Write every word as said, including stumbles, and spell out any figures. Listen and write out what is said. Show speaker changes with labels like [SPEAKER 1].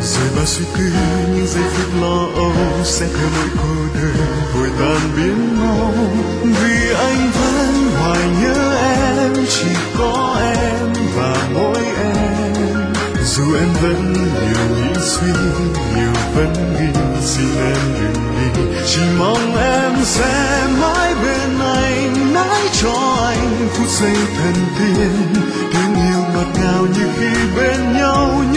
[SPEAKER 1] Rồi bao suy tư những giây phút lo âu sẽ theo nỗi cô đơn vội tan biến mau. Vì anh vẫn hoài nhớ em, chỉ có em và mỗi em. Dù em vẫn nhiều nghĩ suy, nhiều vấn nghi, xin em đừng đi. Chỉ mong em sẽ mãi bên anh, mãi cho anh phút giây thần tiên. Tiếng yêu ngọt ngào như khi bên nhau.